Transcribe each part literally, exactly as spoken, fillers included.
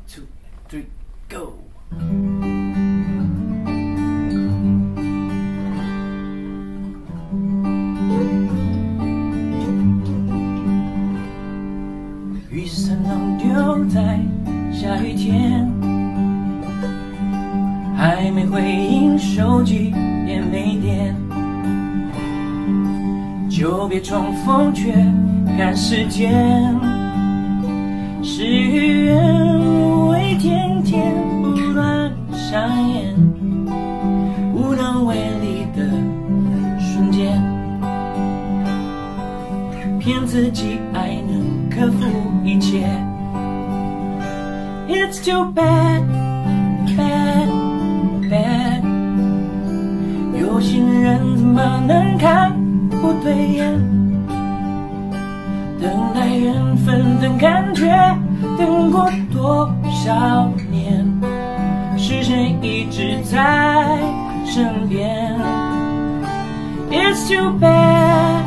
two, three, go！ 雨伞弄丢在下雨天，还没回应，手机也没电，就别装疯却赶时间。事与愿违，天天不断上演，无能为力的瞬间，骗自己爱能克服一切。It's too bad, bad, bad。有心人怎么能看不对眼？等待缘分，等感觉，等过多少年？是谁一直在身边 ？It's too bad,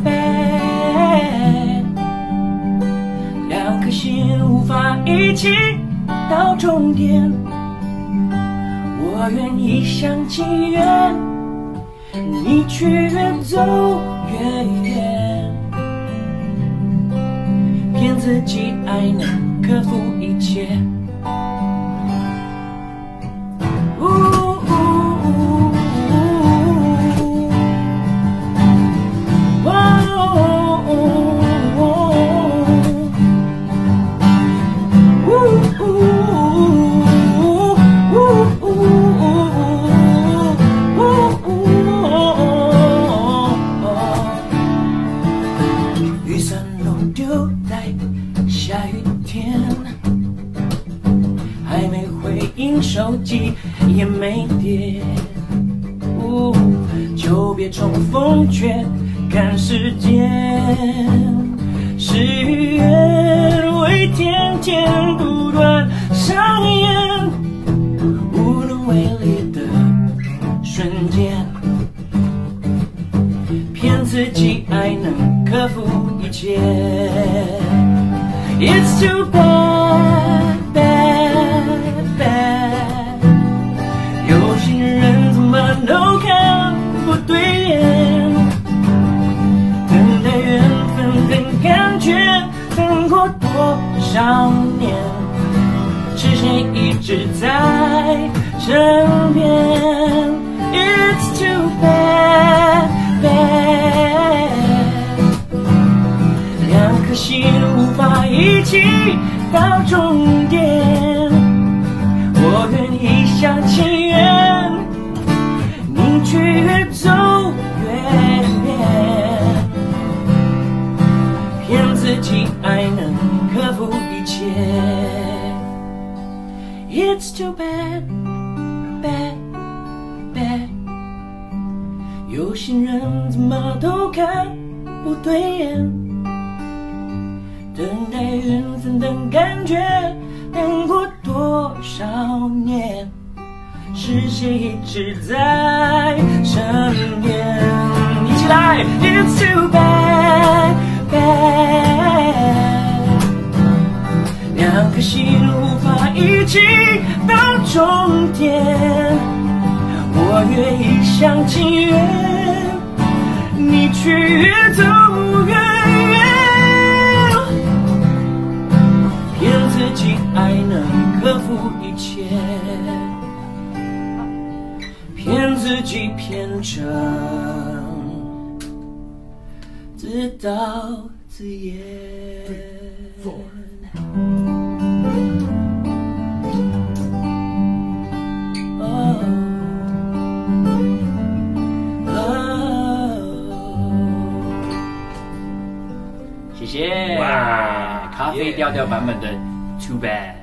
bad。两颗心无法一起到终点，我愿一厢情愿，你却越走越远，骗自己爱能克服一切。雨伞弄丢在下雨天，还没回应，手机也没电，哦，就别冲锋却赶时间。事与愿违，天天不断上演，无能为力的瞬间，骗自己爱能克服一切。It's too bad, bad, bad。有心人怎么都看不对眼？等待缘分，等感觉，等过多少年？是谁一直在身边 ？It's too bad, bad。两颗心无法一起到终点，我愿一厢情愿，你却越走越远，骗自己爱能克服一切。It's too bad, bad, bad。有心人怎么都看不对眼？等待缘分，等感觉，等过多少年？是谁一直在身边？一起来 ！It's too bad, bad。两颗心无法一起到终点，我愿一厢情愿，你却越走越远。骗自己爱能克服一切，骗自己骗成自导自演。哦哦，谢谢。哇，咖啡调调版本的 Too Bad。